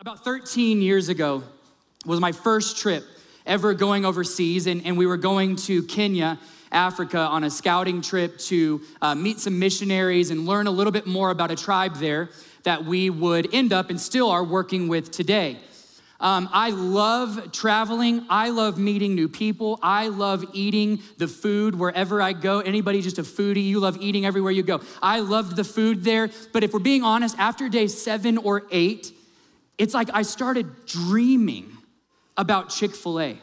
About 13 years ago was my first trip ever going overseas, and we were going to Kenya, Africa, on a scouting trip to meet some missionaries and learn a little bit more about a tribe there that we would end up and still are working with today. I love traveling. I love meeting new people. I love eating the food wherever I go. Anybody just a foodie? You love eating everywhere you go. I loved the food there. But if we're being honest, after day 7 or 8, it's like I started dreaming about Chick-fil-A.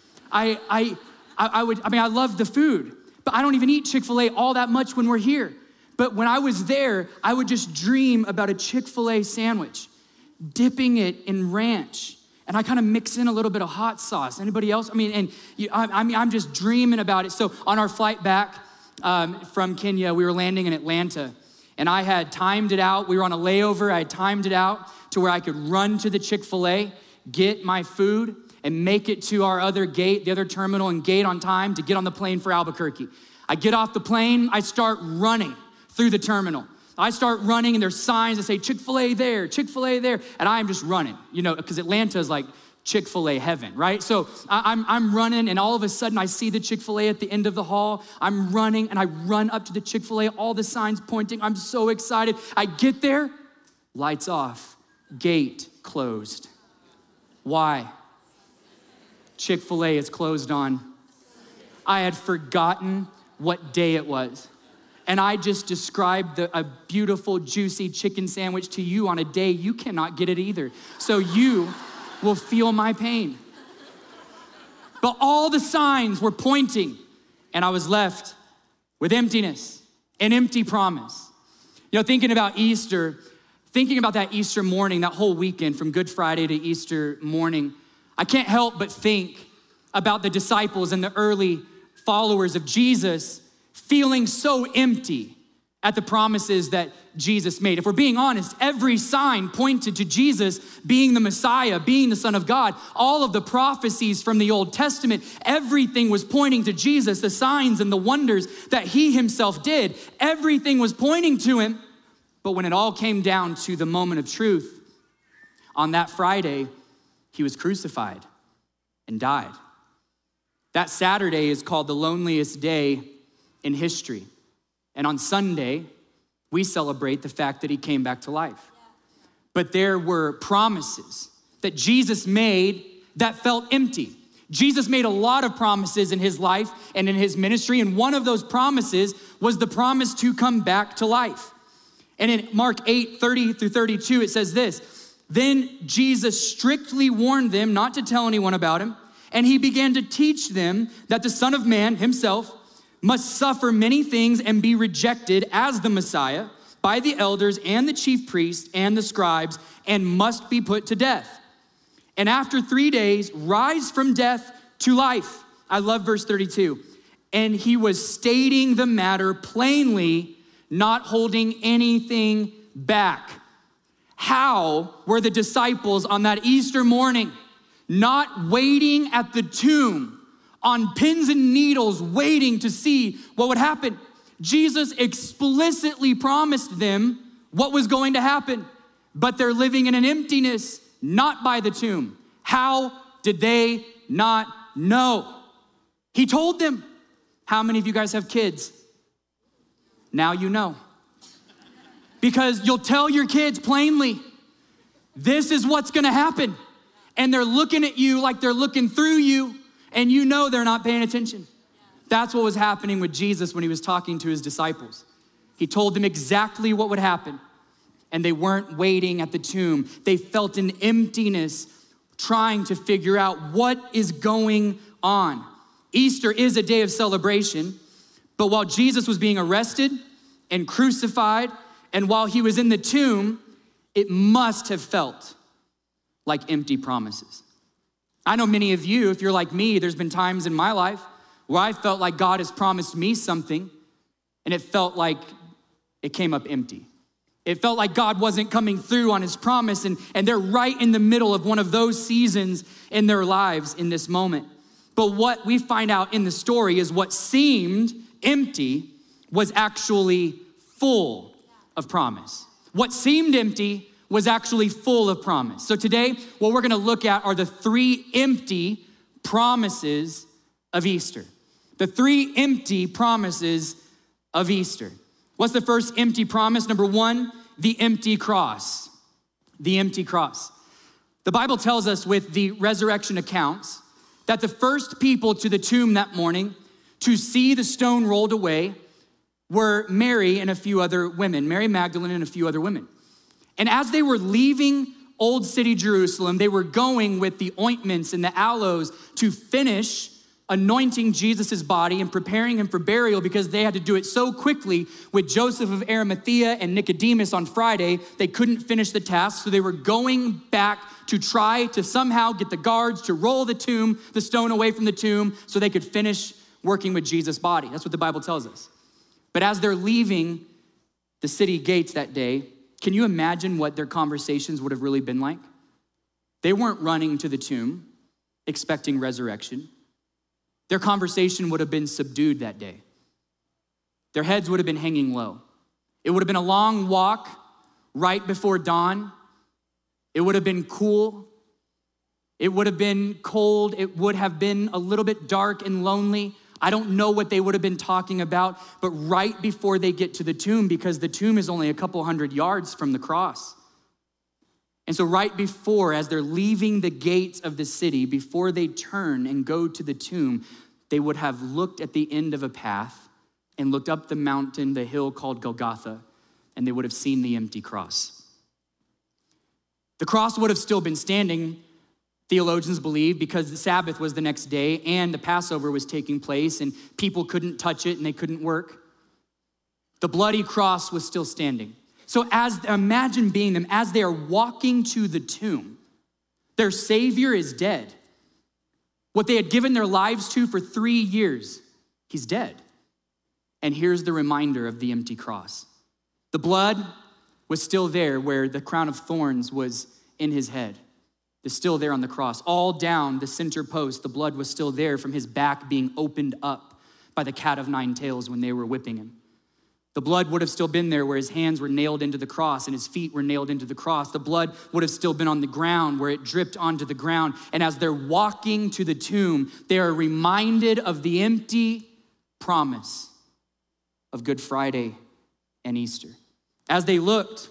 I love the food, but I don't even eat Chick-fil-A all that much when we're here. But when I was there, I would just dream about a Chick-fil-A sandwich, dipping it in ranch. And I kind of mix in a little bit of hot sauce. Anybody else? I'm just dreaming about it. So on our flight back from Kenya, we were landing in Atlanta. And I had timed it out. We were on a layover. I had timed it out to where I could run to the Chick-fil-A, get my food, and make it to our other gate, the other terminal, and gate on time to get on the plane for Albuquerque. I get off the plane. I start running through the terminal. I start running, and there's signs that say Chick-fil-A there, Chick-fil-A there, and I'm just running, because Atlanta is like Chick-fil-A heaven, right? So I'm running, and all of a sudden I see the Chick-fil-A at the end of the hall. I'm running, and I run up to the Chick-fil-A, all the signs pointing. I'm so excited. I get there, lights off, gate closed. Why? Chick-fil-A is closed on. I had forgotten what day it was. And I just described a beautiful, juicy chicken sandwich to you on a day you cannot get it either. So you will feel my pain. But all the signs were pointing, and I was left with emptiness, an empty promise. Thinking about Easter, thinking about that Easter morning, that whole weekend from Good Friday to Easter morning, I can't help but think about the disciples and the early followers of Jesus feeling so empty at the promises that Jesus made. If we're being honest, every sign pointed to Jesus being the Messiah, being the Son of God. All of the prophecies from the Old Testament, everything was pointing to Jesus, the signs and the wonders that he himself did. Everything was pointing to him. But when it all came down to the moment of truth, on that Friday, he was crucified and died. That Saturday is called the loneliest day in history. And on Sunday, we celebrate the fact that he came back to life. But there were promises that Jesus made that felt empty. Jesus made a lot of promises in his life and in his ministry, and one of those promises was the promise to come back to life. And in Mark 8:30-32, it says this: "Then Jesus strictly warned them not to tell anyone about him, and he began to teach them that the Son of Man himself must suffer many things and be rejected as the Messiah by the elders and the chief priests and the scribes, and must be put to death. And after 3 days, rise from death to life." I love verse 32. And he was stating the matter plainly, not holding anything back. How were the disciples on that Easter morning not waiting at the tomb on pins and needles, waiting to see what would happen? Jesus explicitly promised them what was going to happen, but they're living in an emptiness, not by the tomb. How did they not know? He told them. How many of you guys have kids? Now you know. Because you'll tell your kids plainly, this is what's gonna happen. And they're looking at you like they're looking through you, and you know they're not paying attention. That's what was happening with Jesus when he was talking to his disciples. He told them exactly what would happen, and they weren't waiting at the tomb. They felt an emptiness trying to figure out what is going on. Easter is a day of celebration, but while Jesus was being arrested and crucified, and while he was in the tomb, it must have felt like empty promises. I know many of you, if you're like me, there's been times in my life where I felt like God has promised me something, and it felt like it came up empty. It felt like God wasn't coming through on his promise, and they're right in the middle of one of those seasons in their lives in this moment. But what we find out in the story is what seemed empty was actually full of promise. What seemed empty was actually full of promise. So today, what we're gonna look at are the 3 empty promises of Easter. The 3 empty promises of Easter. What's the first empty promise? Number 1, the empty cross. The empty cross. The Bible tells us with the resurrection accounts that the first people to the tomb that morning to see the stone rolled away were Mary and a few other women, Mary Magdalene and a few other women. And as they were leaving Old City Jerusalem, they were going with the ointments and the aloes to finish anointing Jesus' body and preparing him for burial because they had to do it so quickly with Joseph of Arimathea and Nicodemus on Friday, they couldn't finish the task. So they were going back to try to somehow get the guards to roll the stone away from the tomb so they could finish working with Jesus' body. That's what the Bible tells us. But as they're leaving the city gates that day, can you imagine what their conversations would have really been like? They weren't running to the tomb expecting resurrection. Their conversation would have been subdued that day. Their heads would have been hanging low. It would have been a long walk right before dawn. It would have been cool. It would have been cold. It would have been a little bit dark and lonely. I don't know what they would have been talking about, but right before they get to the tomb, because the tomb is only a couple hundred yards from the cross. And so right before, as they're leaving the gates of the city, before they turn and go to the tomb, they would have looked at the end of a path and looked up the mountain, the hill called Golgotha, and they would have seen the empty cross. The cross would have still been standing, theologians believe, because the Sabbath was the next day and the Passover was taking place and people couldn't touch it and they couldn't work. The bloody cross was still standing. So imagine being them, as they are walking to the tomb, their Savior is dead. What they had given their lives to for 3 years, he's dead. And here's the reminder of the empty cross. The blood was still there where the crown of thorns was in his head. It's still there on the cross. All down the center post, the blood was still there from his back being opened up by the cat of 9 tails when they were whipping him. The blood would have still been there where his hands were nailed into the cross and his feet were nailed into the cross. The blood would have still been on the ground where it dripped onto the ground. And as they're walking to the tomb, they are reminded of the empty promise of Good Friday and Easter. As they're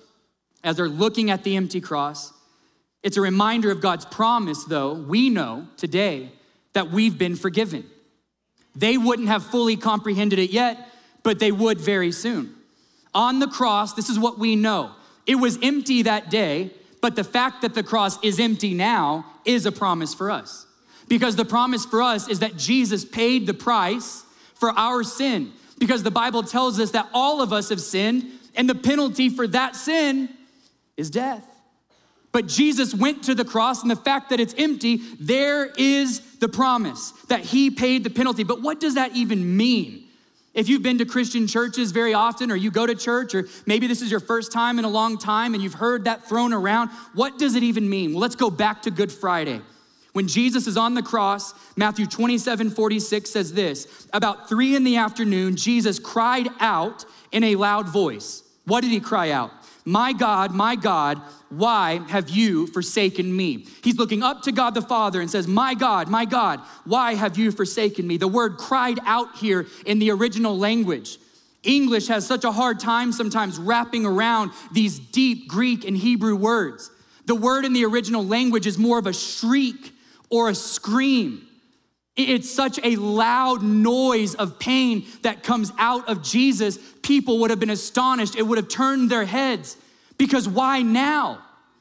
looking at the empty cross, it's a reminder of God's promise, though, we know today that we've been forgiven. They wouldn't have fully comprehended it yet, but they would very soon. On the cross, this is what we know. It was empty that day, but the fact that the cross is empty now is a promise for us. Because the promise for us is that Jesus paid the price for our sin. Because the Bible tells us that all of us have sinned, and the penalty for that sin is death. But Jesus went to the cross, and the fact that it's empty, there is the promise that he paid the penalty. But what does that even mean? If you've been to Christian churches very often, or you go to church, or maybe this is your first time in a long time and you've heard that thrown around, what does it even mean? Well, let's go back to Good Friday. When Jesus is on the cross, Matthew 27:46 says this: about 3 p.m, Jesus cried out in a loud voice. What did he cry out? My God, why have you forsaken me? He's looking up to God the Father and says, my God, why have you forsaken me? The word cried out here in the original language. English has such a hard time sometimes wrapping around these deep Greek and Hebrew words. The word in the original language is more of a shriek or a scream. It's such a loud noise of pain that comes out of Jesus. People would have been astonished. It would have turned their heads. Because why now?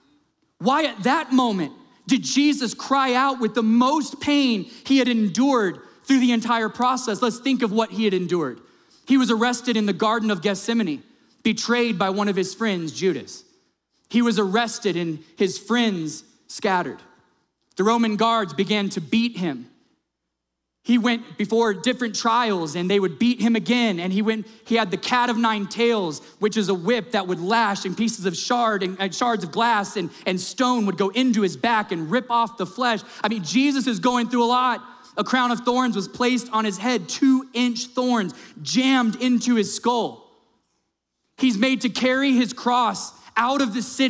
Why at that moment did Jesus cry out with the most pain he had endured through the entire process? Let's think of what he had endured. He was arrested in the Garden of Gethsemane, betrayed by one of his friends, Judas. He was arrested and his friends scattered. The Roman guards began to beat him. He went before different trials and they would beat him again. And he had the cat of 9 tails, which is a whip that would lash, and pieces of shards of glass and stone would go into his back and rip off the flesh. I mean, Jesus is going through a lot. A crown of thorns was placed on his head, 2-inch thorns jammed into his skull. He's made to carry his cross out of the city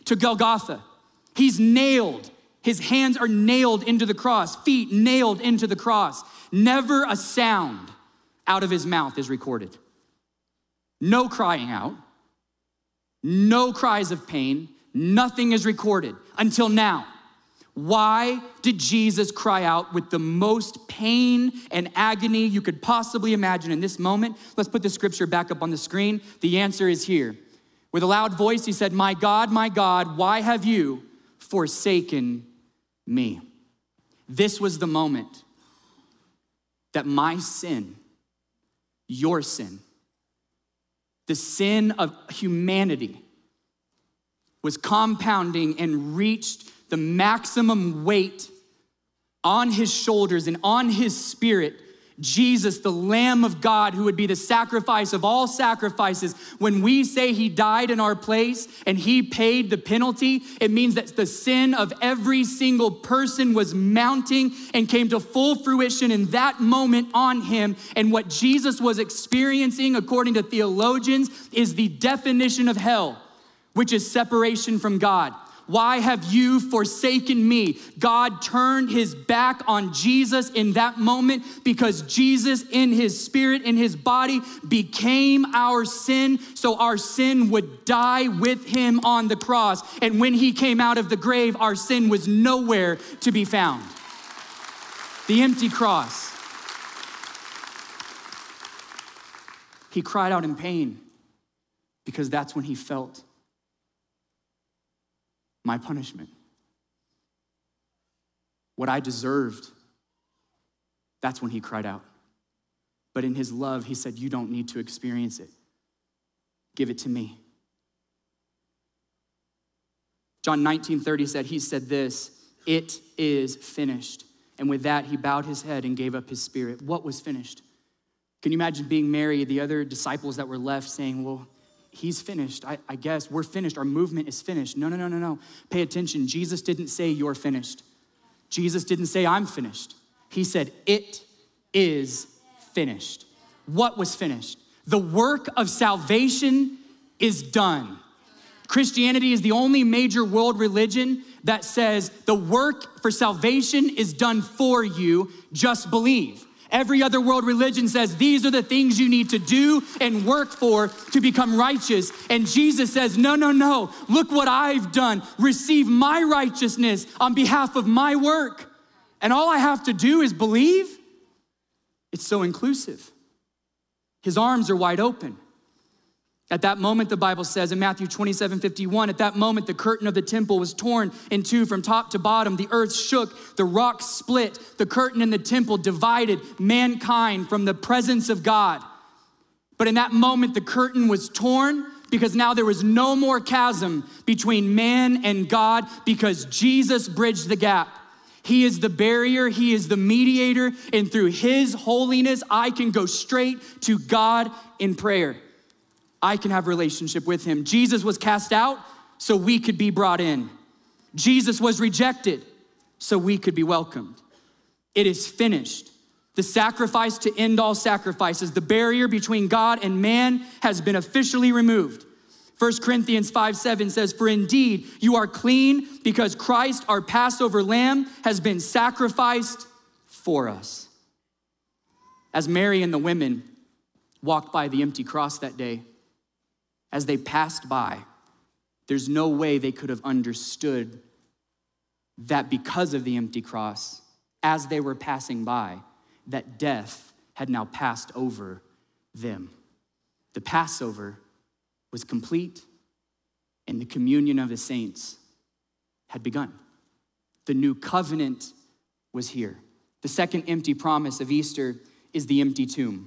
to Golgotha. He's nailed. His hands are nailed into the cross, feet nailed into the cross. Never a sound out of his mouth is recorded. No crying out, no cries of pain, nothing is recorded until now. Why did Jesus cry out with the most pain and agony you could possibly imagine in this moment? Let's put the scripture back up on the screen. The answer is here. With a loud voice, he said, my God, why have you forsaken me? This was the moment that my sin, your sin, the sin of humanity was compounding and reached the maximum weight on his shoulders and on his spirit. Jesus, the Lamb of God, who would be the sacrifice of all sacrifices. When we say he died in our place and he paid the penalty, it means that the sin of every single person was mounting and came to full fruition in that moment on him. And what Jesus was experiencing, according to theologians, is the definition of hell, which is separation from God. Why have you forsaken me? God turned his back on Jesus in that moment because Jesus in his spirit, in his body, became our sin so our sin would die with him on the cross. And when he came out of the grave, our sin was nowhere to be found. The empty cross. He cried out in pain because that's when he felt my punishment. What I deserved, that's when he cried out. But in his love, he said, you don't need to experience it. Give it to me. John 19:30 he said this, it is finished. And with that, he bowed his head and gave up his spirit. What was finished? Can you imagine being Mary, the other disciples that were left saying, well, he's finished. I guess we're finished. Our movement is finished. No. Pay attention. Jesus didn't say you're finished. Jesus didn't say I'm finished. He said it is finished. What was finished? The work of salvation is done. Christianity is the only major world religion that says the work for salvation is done for you. Just believe. Every other world religion says these are the things you need to do and work for to become righteous. And Jesus says, no. Look what I've done. Receive my righteousness on behalf of my work. And all I have to do is believe. It's so inclusive. His arms are wide open. At that moment, the Bible says in Matthew 27:51, at that moment, the curtain of the temple was torn in two from top to bottom. The earth shook, the rocks split, the curtain in the temple divided mankind from the presence of God. But in that moment, the curtain was torn because now there was no more chasm between man and God because Jesus bridged the gap. He is the barrier, he is the mediator, and through his holiness, I can go straight to God in prayer. I can have a relationship with him. Jesus was cast out so we could be brought in. Jesus was rejected so we could be welcomed. It is finished. The sacrifice to end all sacrifices, the barrier between God and man has been officially removed. 1 Corinthians 5:7 says, for indeed you are clean because Christ, our Passover lamb, has been sacrificed for us. As Mary and the women walked by the empty cross that day, as they passed by, there's no way they could have understood that because of the empty cross, as they were passing by, that death had now passed over them. The Passover was complete and the communion of the saints had begun. The new covenant was here. The second empty promise of Easter is the empty tomb.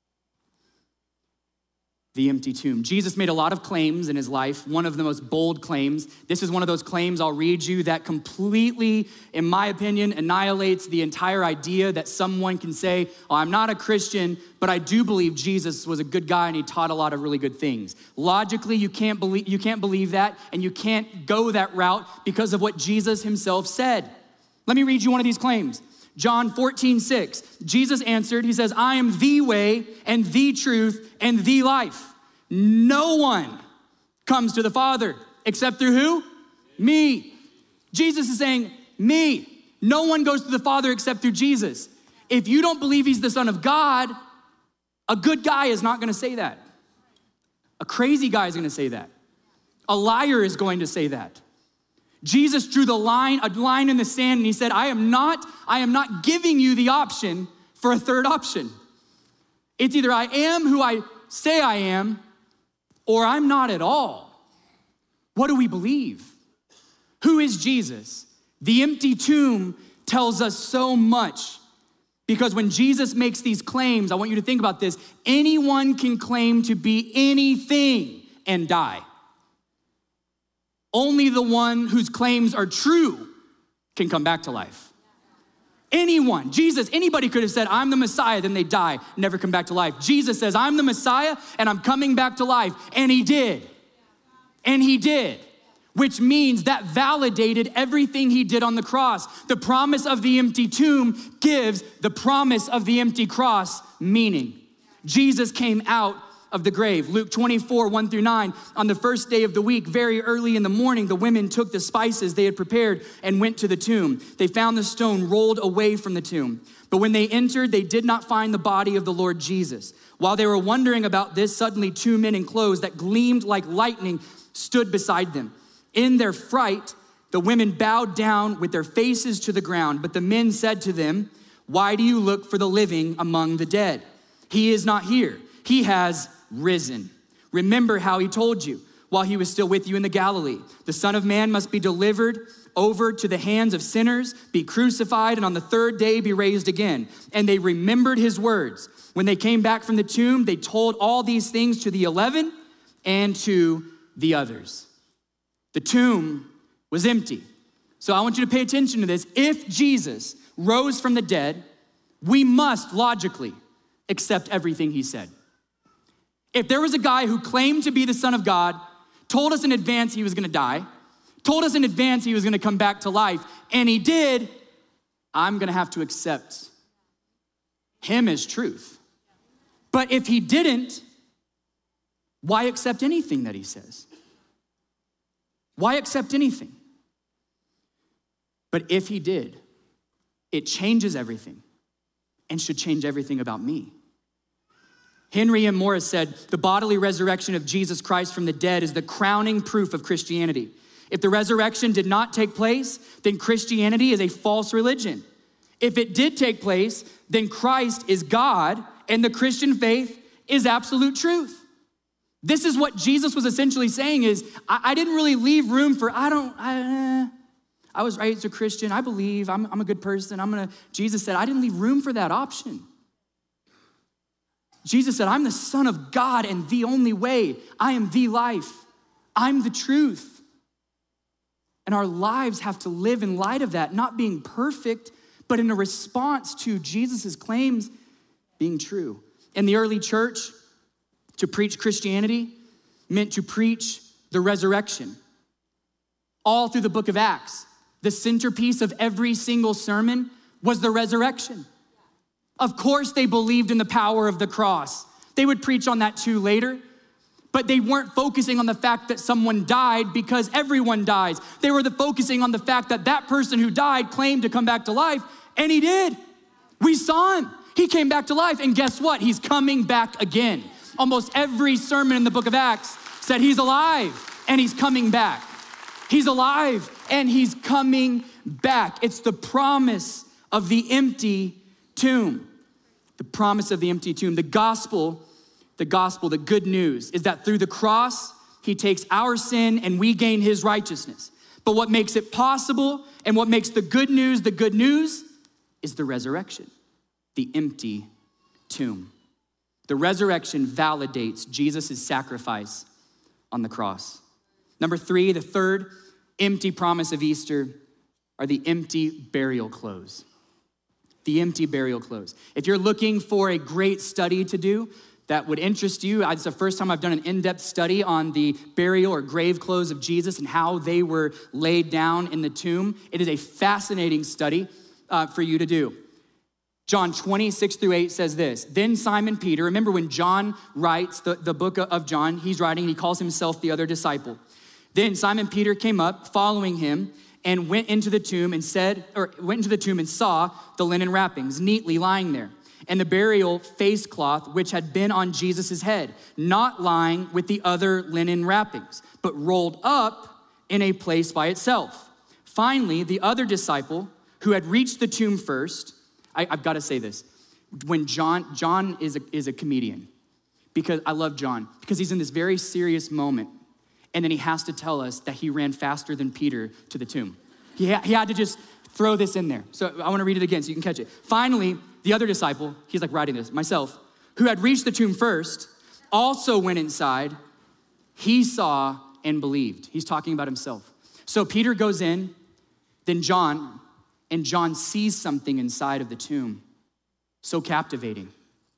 The empty tomb. Jesus made a lot of claims in his life. One of the most bold claims. This is one of those claims I'll read you that completely, in my opinion, annihilates the entire idea that someone can say, oh, I'm not a Christian, but I do believe Jesus was a good guy and he taught a lot of really good things. Logically, you can't believe that, and you can't go that route because of what Jesus himself said. Let me read you one of these claims. John 14:6, Jesus answered, he says, I am the way and the truth and the life. No one comes to the Father except through who? Me. Jesus is saying, me. No one goes to the Father except through Jesus. If you don't believe he's the Son of God, a good guy is not gonna say that. A crazy guy is gonna say that. A liar is going to say that. Jesus drew a line in the sand, and he said, I am not giving you the option for a third option. It's either I am who I say I am, or I'm not at all. What do we believe? Who is Jesus? The empty tomb tells us so much, because when Jesus makes these claims, I want you to think about this. Anyone can claim to be anything and die. Only the one whose claims are true can come back to life. Anyone, Jesus, anybody could have said, I'm the Messiah, then they die, never come back to life. Jesus says, I'm the Messiah and I'm coming back to life. And he did. And he did. Which means that validated everything he did on the cross. The promise of the empty tomb gives the promise of the empty cross meaning. Jesus came out of the grave. Luke 24, 1-9, on the first day of the week, very early in the morning, the women took the spices they had prepared and went to the tomb. They found the stone rolled away from the tomb. But when they entered, they did not find the body of the Lord Jesus. While they were wondering about this, suddenly 2 men in clothes that gleamed like lightning stood beside them. In their fright, the women bowed down with their faces to the ground. But the men said to them, why do you look for the living among the dead? He is not here. He has risen. Remember how he told you while he was still with you in the Galilee. The Son of Man must be delivered over to the hands of sinners, be crucified, and on the third day be raised again. And they remembered his words. When they came back from the tomb, they told all these things to the 11 and to the others. The tomb was empty. So I want you to pay attention to this. If Jesus rose from the dead, we must logically accept everything he said. If there was a guy who claimed to be the Son of God, told us in advance he was gonna die, told us in advance he was gonna come back to life, and he did, I'm gonna have to accept him as truth. But if he didn't, why accept anything that he says? Why accept anything? But if he did, it changes everything and should change everything about me. Henry M. Morris said, the bodily resurrection of Jesus Christ from the dead is the crowning proof of Christianity. If the resurrection did not take place, then Christianity is a false religion. If it did take place, then Christ is God and the Christian faith is absolute truth. This is what Jesus was essentially saying is, I didn't really leave room for, I was raised a Christian, I believe, I'm a good person, Jesus said, I didn't leave room for that option. Jesus said, I'm the Son of God and the only way. I am the life. I'm the truth. And our lives have to live in light of that, not being perfect, but in a response to Jesus' claims being true. In the early church, to preach Christianity meant to preach the resurrection. All through the book of Acts, the centerpiece of every single sermon was the resurrection. Of course, they believed in the power of the cross. They would preach on that too later, but they weren't focusing on the fact that someone died because everyone dies. They were focusing on the fact that that person who died claimed to come back to life, and he did. We saw him. He came back to life, and guess what? He's coming back again. Almost every sermon in the book of Acts said he's alive and he's coming back. He's alive and he's coming back. It's the promise of the empty tomb. The promise of the empty tomb. The gospel, the good news is that through the cross, he takes our sin and we gain his righteousness. But what makes it possible and what makes the good news is the resurrection, the empty tomb. The resurrection validates Jesus' sacrifice on the cross. Number 3, the third empty promise of Easter are the empty burial clothes. The empty burial clothes. If you're looking for a great study to do that would interest you, it's the first time I've done an in-depth study on the burial or grave clothes of Jesus and how they were laid down in the tomb. It is a fascinating study for you to do. John 20:6-8 says this, then Simon Peter, remember when John writes the book of John, he's writing, he calls himself the other disciple. Then Simon Peter came up, following him, and went into the tomb and saw the linen wrappings neatly lying there, and the burial face cloth which had been on Jesus' head, not lying with the other linen wrappings, but rolled up in a place by itself. Finally, the other disciple who had reached the tomb first, I've got to say this, when John is a comedian, because I love John, because he's in this very serious moment, and then he has to tell us that he ran faster than Peter to the tomb. He had to just throw this in there. So I want to read it again so you can catch it. Finally, the other disciple, he's like writing this, myself, who had reached the tomb first, also went inside. He saw and believed. He's talking about himself. So Peter goes in, then John, and John sees something inside of the tomb. So captivating,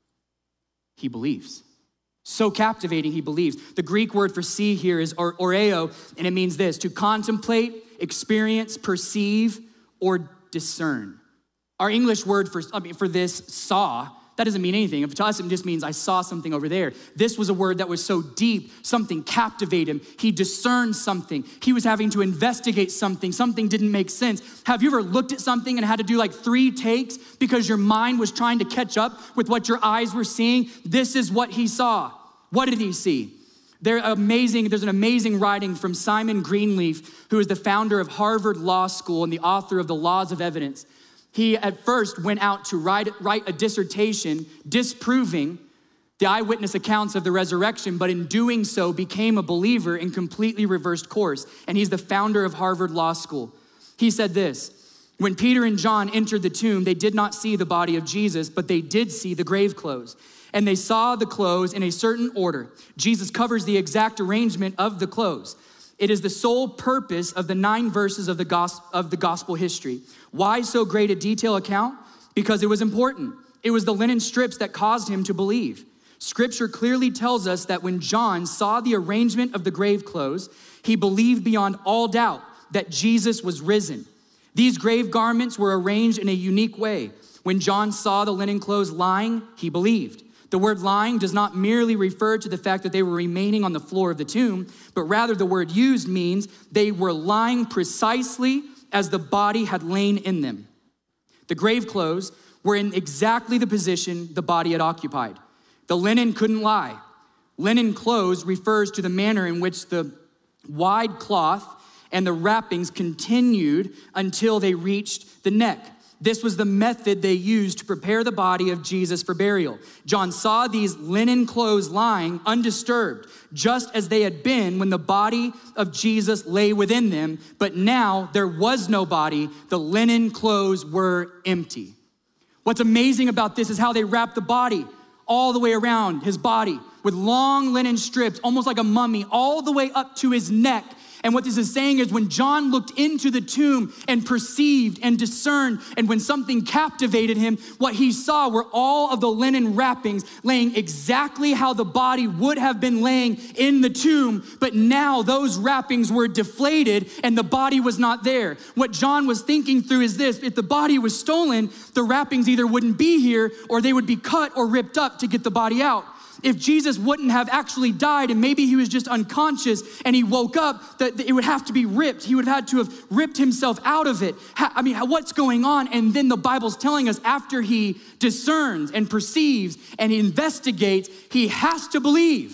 he believes. So captivating, he believes. The Greek word for see here is oreo, and it means this: to contemplate, experience, perceive, or discern. Our English word for this, saw, that doesn't mean anything. To us, it just means I saw something over there. This was a word that was so deep, something captivated him. He discerned something. He was having to investigate something. Something didn't make sense. Have you ever looked at something and had to do like 3 takes because your mind was trying to catch up with what your eyes were seeing? This is what he saw. What did he see? There's an amazing writing from Simon Greenleaf, who is the founder of Harvard Law School and the author of The Laws of Evidence. He at first went out to write a dissertation disproving the eyewitness accounts of the resurrection, but in doing so became a believer and completely reversed course. And he's the founder of Harvard Law School. He said this: when Peter and John entered the tomb, they did not see the body of Jesus, but they did see the grave clothes. And they saw the clothes in a certain order. Jesus covers the exact arrangement of the clothes. It is the sole purpose of the 9 verses of the gospel history. Why so great a detail account? Because it was important. It was the linen strips that caused him to believe. Scripture clearly tells us that when John saw the arrangement of the grave clothes, he believed beyond all doubt that Jesus was risen. These grave garments were arranged in a unique way. When John saw the linen clothes lying, he believed. The word lying does not merely refer to the fact that they were remaining on the floor of the tomb, but rather the word used means they were lying precisely as the body had lain in them. The grave clothes were in exactly the position the body had occupied. The linen couldn't lie. Linen clothes refers to the manner in which the wide cloth and the wrappings continued until they reached the neck. This was the method they used to prepare the body of Jesus for burial. John saw these linen clothes lying undisturbed, just as they had been when the body of Jesus lay within them, but now there was no body. The linen clothes were empty. What's amazing about this is how they wrapped the body all the way around his body with long linen strips, almost like a mummy, all the way up to his neck. And what this is saying is when John looked into the tomb and perceived and discerned, and when something captivated him, what he saw were all of the linen wrappings laying exactly how the body would have been laying in the tomb, but now those wrappings were deflated and the body was not there. What John was thinking through is this: if the body was stolen, the wrappings either wouldn't be here or they would be cut or ripped up to get the body out. If Jesus wouldn't have actually died and maybe he was just unconscious and he woke up, that it would have to be ripped. He would have had to have ripped himself out of it. What's going on? And then the Bible's telling us after he discerns and perceives and he investigates, he has to believe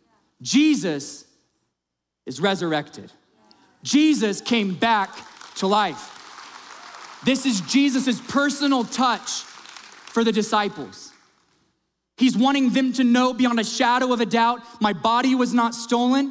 Jesus is resurrected. Jesus came back to life. This is Jesus's personal touch for the disciples. He's wanting them to know beyond a shadow of a doubt, my body was not stolen.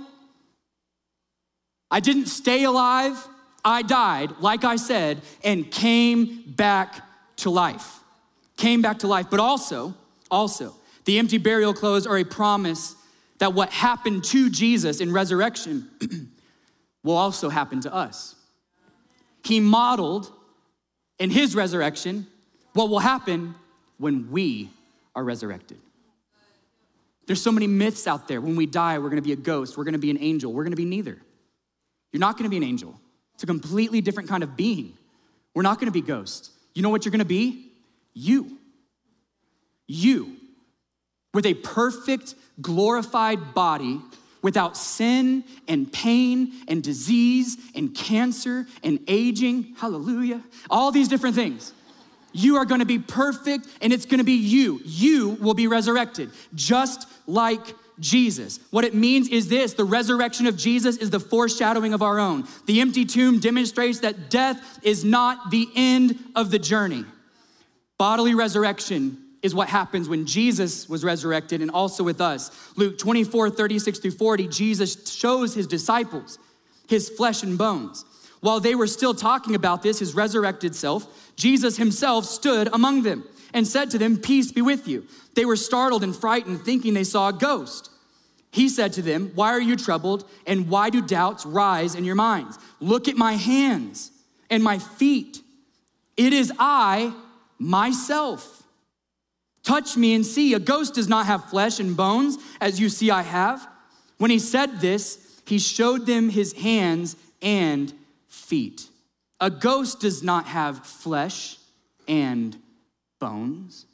I didn't stay alive. I died, like I said, and came back to life. Came back to life. But also, the empty burial clothes are a promise that what happened to Jesus in resurrection will also happen to us. He modeled in his resurrection what will happen when we are resurrected. There's so many myths out there. When we die, we're gonna be a ghost, we're gonna be an angel. We're gonna be neither. You're not gonna be an angel. It's a completely different kind of being. We're not gonna be ghosts. You know what you're gonna be? You. With a perfect, glorified body, without sin and pain and disease and cancer and aging, hallelujah, all these different things. You are gonna be perfect and it's gonna be you. You will be resurrected, just like Jesus. What it means is this: the resurrection of Jesus is the foreshadowing of our own. The empty tomb demonstrates that death is not the end of the journey. Bodily resurrection is what happens when Jesus was resurrected and also with us. Luke 24:36-40, Jesus shows his disciples his flesh and bones. While they were still talking about this, his resurrected self, Jesus himself stood among them and said to them, "Peace be with you." They were startled and frightened, thinking they saw a ghost. He said to them, "Why are you troubled, and why do doubts rise in your minds? Look at my hands and my feet. It is I, myself. Touch me and see. A ghost does not have flesh and bones, as you see I have." When he said this, he showed them his hands and feet. A ghost does not have flesh and bones.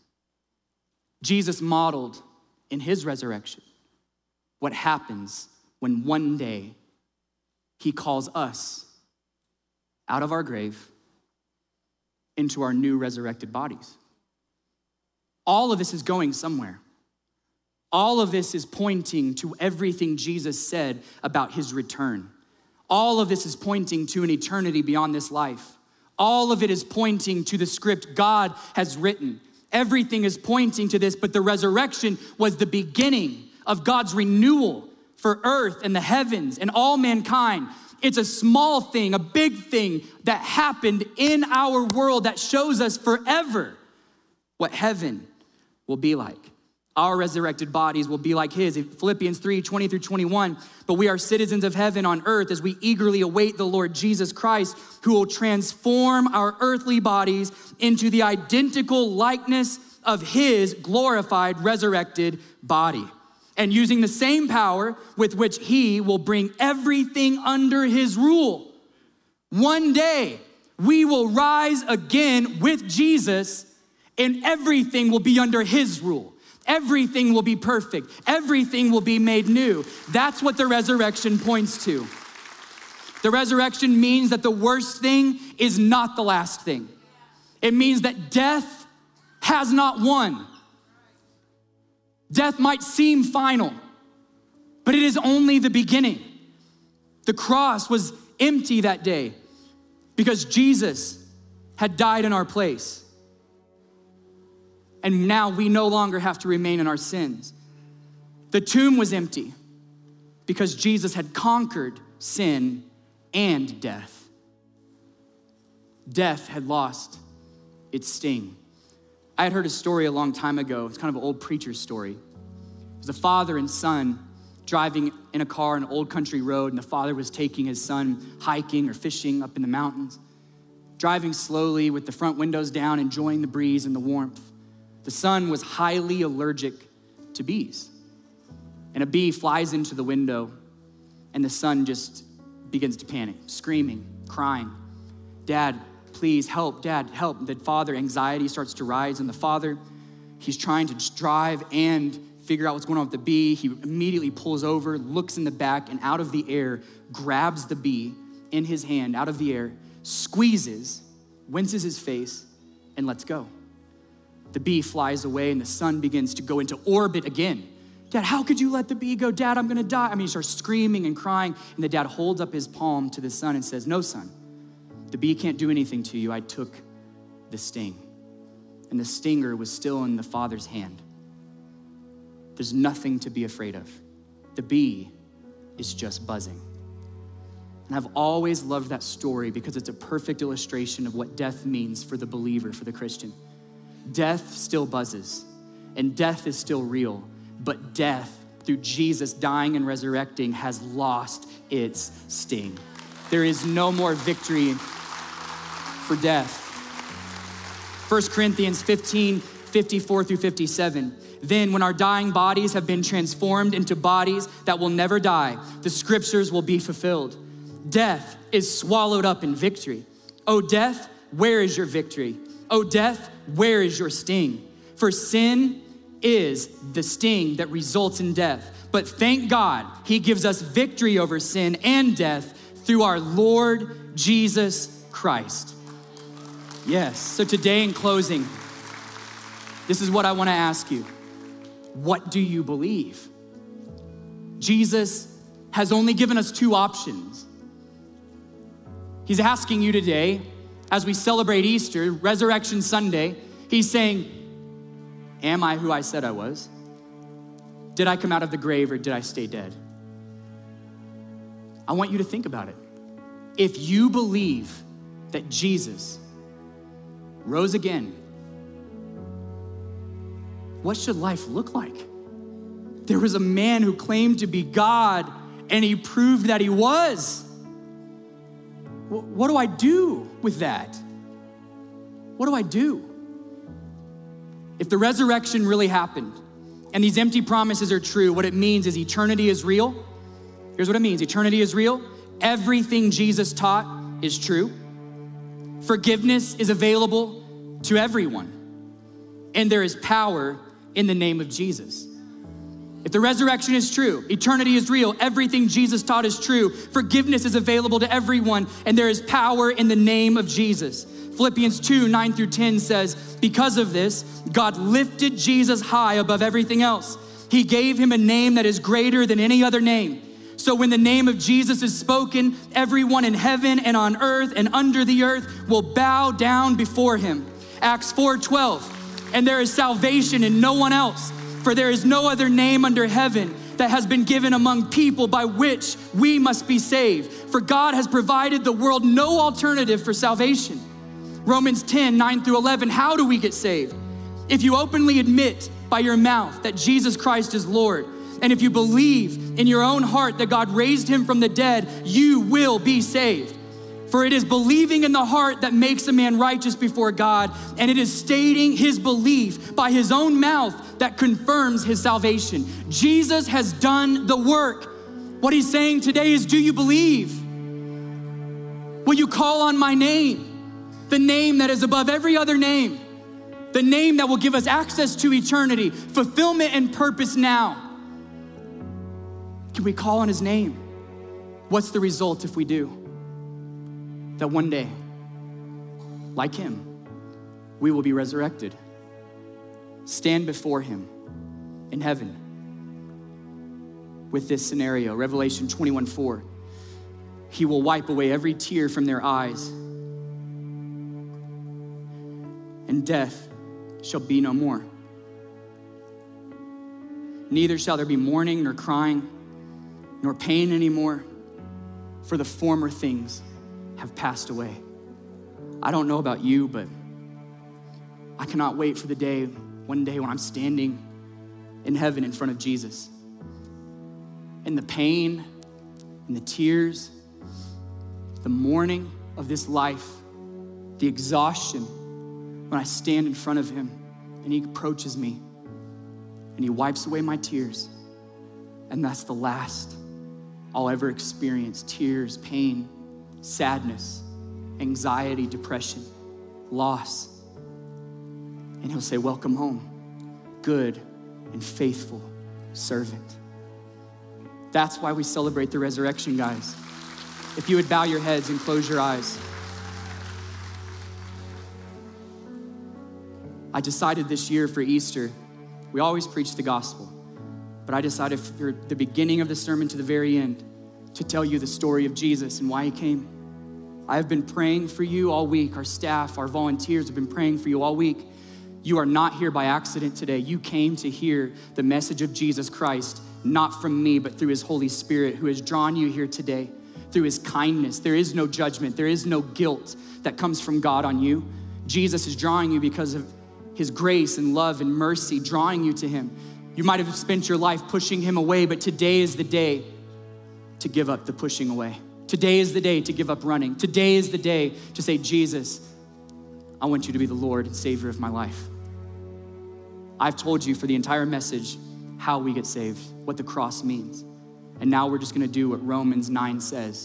Jesus modeled in his resurrection what happens when one day he calls us out of our grave into our new resurrected bodies. All of this is going somewhere. All of this is pointing to everything Jesus said about his return. All of this is pointing to an eternity beyond this life. All of it is pointing to the script God has written. Everything is pointing to this, but the resurrection was the beginning of God's renewal for earth and the heavens and all mankind. It's a small thing, a big thing that happened in our world that shows us forever what heaven will be like. Our resurrected bodies will be like his. Philippians 3:20-21, but we are citizens of heaven on earth as we eagerly await the Lord Jesus Christ, who will transform our earthly bodies into the identical likeness of his glorified, resurrected body. And using the same power with which he will bring everything under his rule. One day, we will rise again with Jesus and everything will be under his rule. Everything will be perfect. Everything will be made new. That's what the resurrection points to. The resurrection means that the worst thing is not the last thing. It means that death has not won. Death might seem final, but it is only the beginning. The cross was empty that day because Jesus had died in our place. And now we no longer have to remain in our sins. The tomb was empty because Jesus had conquered sin and death. Death had lost its sting. I had heard a story a long time ago. It's kind of an old preacher's story. It was a father and son driving in a car on an old country road, and the father was taking his son hiking or fishing up in the mountains, driving slowly with the front windows down, enjoying the breeze and the warmth. The son was highly allergic to bees. And a bee flies into the window and the son just begins to panic, screaming, crying. "Dad, please help, Dad, help." The father, anxiety starts to rise, and the father, he's trying to just drive and figure out what's going on with the bee. He immediately pulls over, looks in the back, and out of the air, grabs the bee in his hand, out of the air, squeezes, winces his face, and lets go. The bee flies away and the son begins to go into orbit again. "Dad, how could you let the bee go? Dad, I'm gonna die." I mean, he starts screaming and crying, and the dad holds up his palm to the son and says, "No, son, the bee can't do anything to you. I took the sting." And the stinger was still in the father's hand. There's nothing to be afraid of. The bee is just buzzing. And I've always loved that story because it's a perfect illustration of what death means for the believer, for the Christian. Death still buzzes, and death is still real, but death, through Jesus dying and resurrecting, has lost its sting. There is no more victory for death. 1 Corinthians 15:54-57. Then when our dying bodies have been transformed into bodies that will never die, the scriptures will be fulfilled. Death is swallowed up in victory. O death, where is your victory? O death, where is your sting? For sin is the sting that results in death. But thank God, he gives us victory over sin and death through our Lord Jesus Christ. Yes, so today in closing, this is what I wanna ask you. What do you believe? Jesus has only given us two options. He's asking you today, as we celebrate Easter, Resurrection Sunday, he's saying, am I who I said I was? Did I come out of the grave or did I stay dead? I want you to think about it. If you believe that Jesus rose again, what should life look like? There was a man who claimed to be God and he proved that he was. What do I do with that? What do I do? If the resurrection really happened and these empty promises are true, what it means is eternity is real. Here's what it means. Eternity is real. Everything Jesus taught is true. Forgiveness is available to everyone. And there is power in the name of Jesus. If the resurrection is true, eternity is real, everything Jesus taught is true, forgiveness is available to everyone, and there is power in the name of Jesus. Philippians 2, 9 through 10 says, because of this, God lifted Jesus high above everything else. He gave him a name that is greater than any other name. So when the name of Jesus is spoken, everyone in heaven and on earth and under the earth will bow down before him. Acts 4:12, and there is salvation in no one else, for there is no other name under heaven that has been given among people by which we must be saved. For God has provided the world no alternative for salvation. Romans 10, 9 through 11, how do we get saved? If you openly admit by your mouth that Jesus Christ is Lord, and if you believe in your own heart that God raised him from the dead, you will be saved. For it is believing in the heart that makes a man righteous before God, and it is stating his belief by his own mouth that confirms his salvation. Jesus has done the work. What he's saying today is, do you believe? Will you call on my name? The name that is above every other name. The name that will give us access to eternity, fulfillment and purpose now. Can we call on his name? What's the result if we do? That one day, like him, we will be resurrected, stand before him in heaven with this scenario. Revelation 21:4, he will wipe away every tear from their eyes, and death shall be no more. Neither shall there be mourning nor crying nor pain anymore, for the former things have passed away. I don't know about you, but I cannot wait for the day, one day when I'm standing in heaven in front of Jesus. And the pain and the tears, the mourning of this life, the exhaustion, when I stand in front of him and he approaches me and he wipes away my tears. And that's the last I'll ever experience. Tears, pain, sadness, anxiety, depression, loss. And he'll say, welcome home, good and faithful servant. That's why we celebrate the resurrection, guys. If you would bow your heads and close your eyes. I decided this year for Easter, we always preach the gospel, but I decided for the beginning of the sermon to the very end to tell you the story of Jesus and why he came. I have been praying for you all week. Our staff, our volunteers have been praying for you all week. You are not here by accident today. You came to hear the message of Jesus Christ, not from me, but through his Holy Spirit who has drawn you here today through his kindness. There is no judgment. There is no guilt that comes from God on you. Jesus is drawing you because of his grace and love and mercy, drawing you to him. You might have spent your life pushing him away, but today is the day to give up the pushing away. Today is the day to give up running. Today is the day to say, Jesus, I want you to be the Lord and Savior of my life. I've told you for the entire message how we get saved, what the cross means. And now we're just gonna do what Romans 9 says.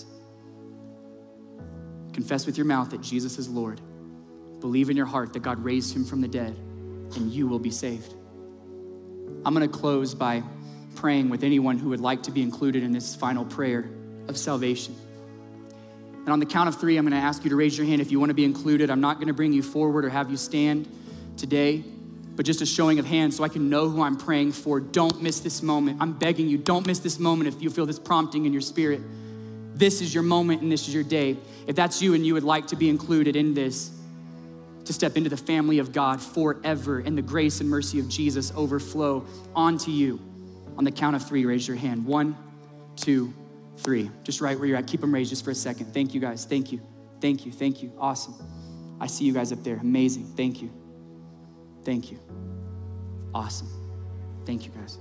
Confess with your mouth that Jesus is Lord. Believe in your heart that God raised him from the dead, and you will be saved. I'm gonna close by praying with anyone who would like to be included in this final prayer of salvation. And on the count of 3, I'm gonna ask you to raise your hand if you wanna be included. I'm not gonna bring you forward or have you stand today, but just a showing of hands so I can know who I'm praying for. Don't miss this moment. I'm begging you, don't miss this moment if you feel this prompting in your spirit. This is your moment and this is your day. If that's you and you would like to be included in this, to step into the family of God forever and the grace and mercy of Jesus overflow onto you. On the count of 3, raise your hand. 1, 2, 3. Just right where you're at. Keep them raised just for a second. Thank you, guys. Thank you. Thank you. Thank you. Awesome. I see you guys up there. Amazing. Thank you. Thank you. Awesome. Thank you, guys.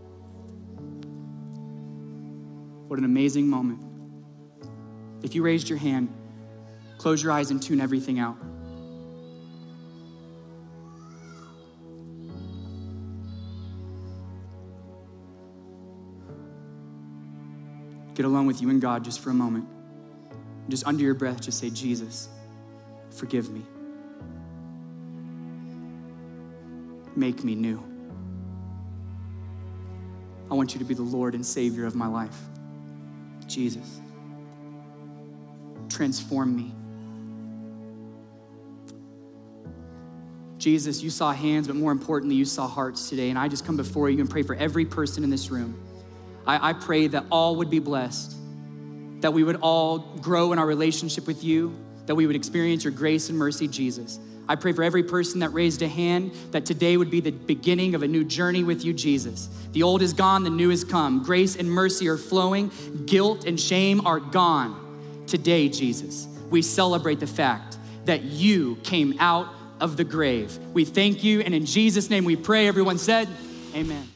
What an amazing moment. If you raised your hand, close your eyes and tune everything out. Get alone with you and God just for a moment. Just under your breath, just say, Jesus, forgive me. Make me new. I want you to be the Lord and Savior of my life. Jesus, transform me. Jesus, you saw hands, but more importantly, you saw hearts today. And I just come before you and pray for every person in this room. I pray that all would be blessed, that we would all grow in our relationship with you, that we would experience your grace and mercy, Jesus. I pray for every person that raised a hand, that today would be the beginning of a new journey with you, Jesus. The old is gone, the new has come. Grace and mercy are flowing. Guilt and shame are gone. Today, Jesus, we celebrate the fact that you came out of the grave. We thank you, and in Jesus' name we pray. Everyone said, amen.